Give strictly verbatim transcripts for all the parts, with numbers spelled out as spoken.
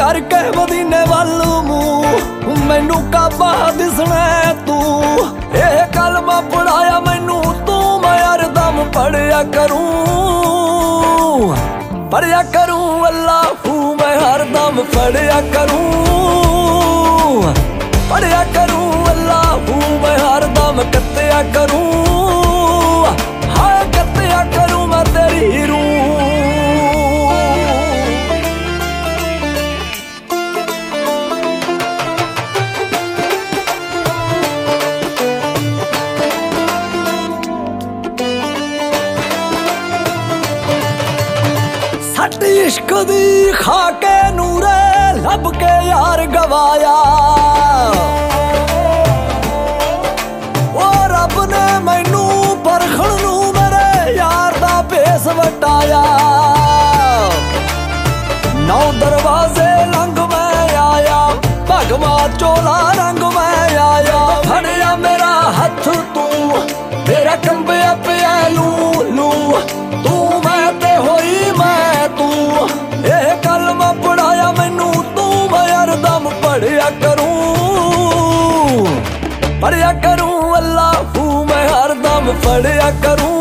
करके मदीने वल मूंह मैनू काबा दिसना तू। यह कलमा पढ़ाया मैनू तू, मैं हरदम पढ़िया करूं पढ़िया करूं अल्लाहू, मैं हरदम पढ़िया करूं पढ़िया करूं अल्लाहू, मैं हरदम कत्या करूं हाय कत्या करूं मैं तेरी रूह। सट इश्क दी खाके नूरे लब के यार गवाया, ओ रब ने मैनू परखण नू मेरे यार दा भेस वटाया। नौ दरवाजे लंघ मैं आया, भगवा चोला रंग मैं आया। फड़िया मेरा हथ तू, मेरा कंबिया पिया लू लू, तू मैं ते होई मैं तू। यह कलमा पढ़ाया मैनू तू, मैं हरदम पढ़िया करूं पढ़िया करूं अल्लाहू, मैं हरदम पढ़िया करूं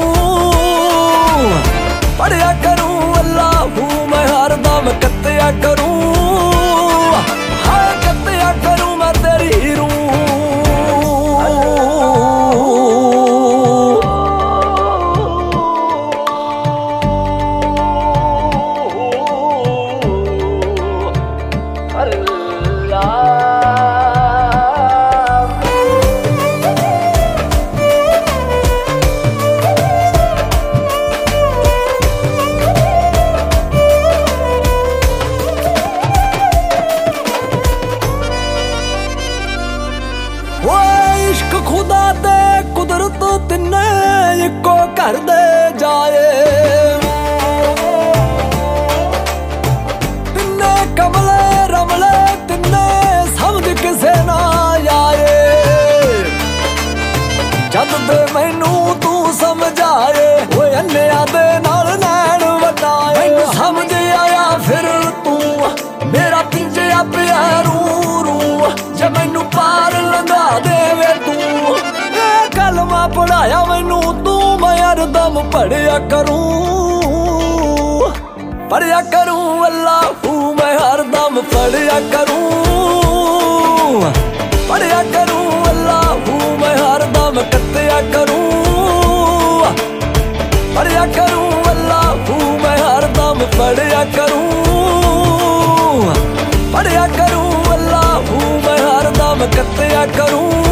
पढ़िया करूं अल्लाहू, मैं हरदम कत्या करूं हाय कत्या करूं मैं तेरी रूह। इश्क खुदा ते कुदरत तिन्ने इको घर दे जाए, तिन्ने कमले रमले तिन्ने समझ किसे ना आए। जद दे मैनू तू समझाए, वो अन्निया दे नाल नैन वटाए। मैनू समझ आया फिर तू, मेरा पिंजया पिया रू रू, जे मैनू पार लंघा देवे तू। ये कलमा पढ़ाया मैनू तू, मैं हरदम पढ़िया करूं पढ़िया करूं अल्लाहू, मैं हरदम पढ़िया करूं पढ़िया करूं अल्लाहू, मैं हरदम कत्या करूं पढ़िया करूं अल्लाहू, मैं हरदम पढ़िया करूं पढ़िया करूं अल्लाहू, मैं हरदम कत्या करूं।